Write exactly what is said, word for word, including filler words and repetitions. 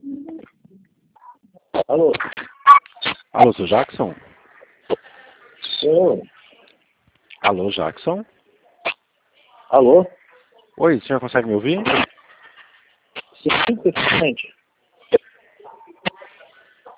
Alô? Alô, seu Jackson? Alô? Alô, Jackson? Alô? Oi, o senhor consegue me ouvir? Sim, perfeitamente.